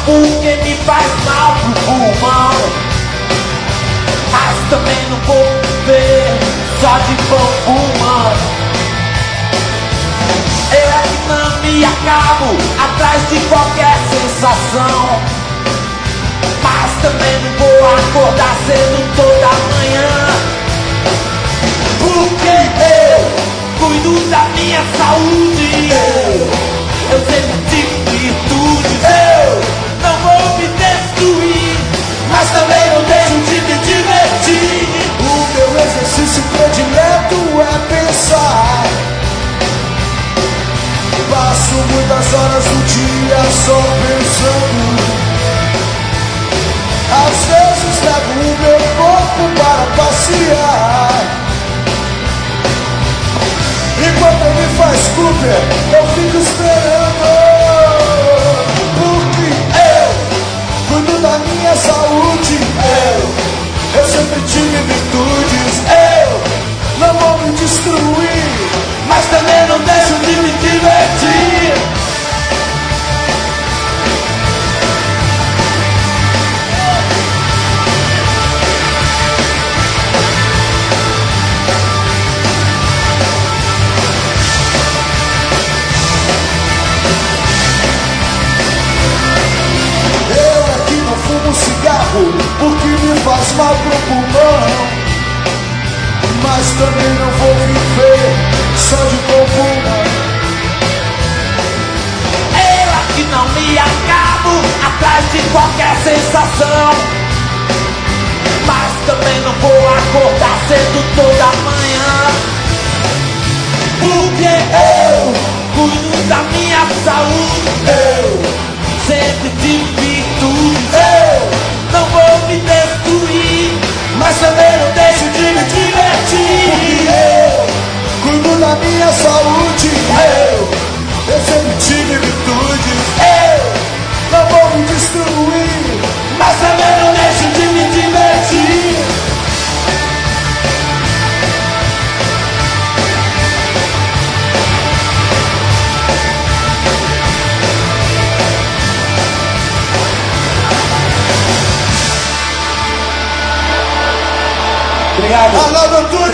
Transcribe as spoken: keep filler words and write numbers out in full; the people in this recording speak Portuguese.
porque me faz mal pro pulmão. Mas também não vou viver só de pão fumando. Eu é que não me acabo atrás de qualquer sensação. Mas também não vou acordar cedo toda manhã. Porque eu cuido da minha saúde. Eu, eu sempre tive virtudes. Eu não vou me destruir, mas também não deixo de me divertir. O meu exercício predileto é pensar. Passo muitas horas do dia só pensando. Às vezes levo o meu corpo para passear. Enquanto ele me faz Cooper, eu fico esperando. Porque eu cuido da minha saúde. Eu, eu sempre tive virtudes. Eu não vou me destruir, mas também não deixo de me divertir. Cigarro, porque me faz mal pro pulmão. Mas também não vou viver só de bom pulmão. Eu aqui não me acabo atrás de qualquer sensação. Mas também não vou acordar cedo toda manhã. Porque eu cuido da minha saúde. Eu sempre tive virtude. Eu não vou me destruir, mas também não deixo de me divertir. Porque eu cuido da minha saúde. Eu, eu sempre tive virtudes. Eu não vou me destruir, mas também não deixo de me divertir. Obrigado. Arnaldo Antunes.